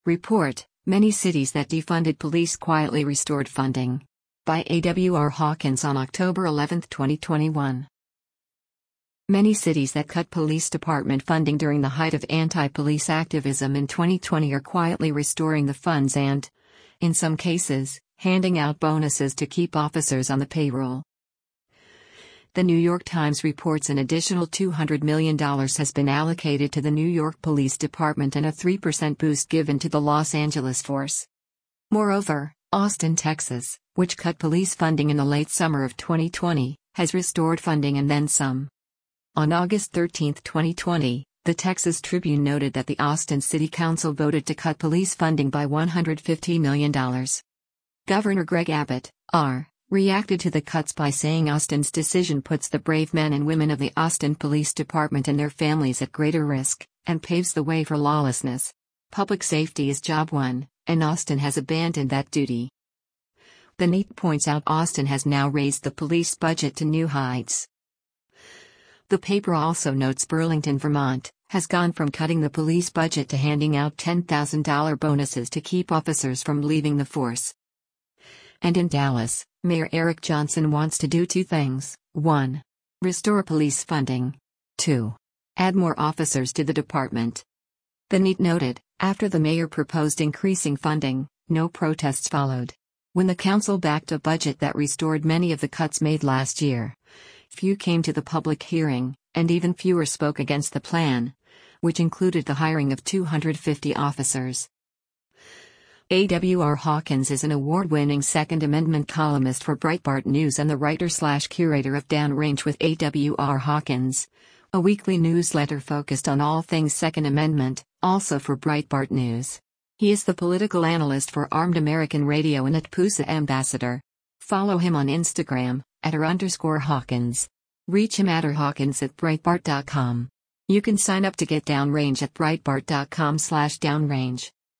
Report: Many cities that defunded police quietly restored funding. By A.W.R. Hawkins on October 11, 2021. Many cities that cut police department funding during the height of anti-police activism in 2020 are quietly restoring the funds and, in some cases, handing out bonuses to keep officers on the payroll. The New York Times reports an additional $200 million has been allocated to the New York Police Department and a 3% boost given to the Los Angeles force. Moreover, Austin, Texas, which cut police funding in the late summer of 2020, has restored funding and then some. On August 13, 2020, the Texas Tribune noted that the Austin City Council voted to cut police funding by $150 million. Governor Greg Abbott, R., reacted to the cuts by saying Austin's decision puts the brave men and women of the Austin Police Department and their families at greater risk, and paves the way for lawlessness. Public safety is job one, and Austin has abandoned that duty. The NEAT points out Austin has now raised the police budget to new heights. The paper also notes Burlington, Vermont, has gone from cutting the police budget to handing out $10,000 bonuses to keep officers from leaving the force. And in Dallas, Mayor Eric Johnson wants to do two things: 1. Restore police funding. 2. Add more officers to the department. The NEAT noted, after the mayor proposed increasing funding, no protests followed. When the council backed a budget that restored many of the cuts made last year, few came to the public hearing, and even fewer spoke against the plan, which included the hiring of 250 officers. A.W.R. Hawkins is an award-winning Second Amendment columnist for Breitbart News and the writer/curator of Downrange with A.W.R. Hawkins, a weekly newsletter focused on all things Second Amendment, also for Breitbart News. He is the political analyst for Armed American Radio and at PUSA Ambassador. Follow him on Instagram, @r_Hawkins. Reach him at @Hawkins@Breitbart.com. You can sign up to get Downrange at Breitbart.com/Downrange.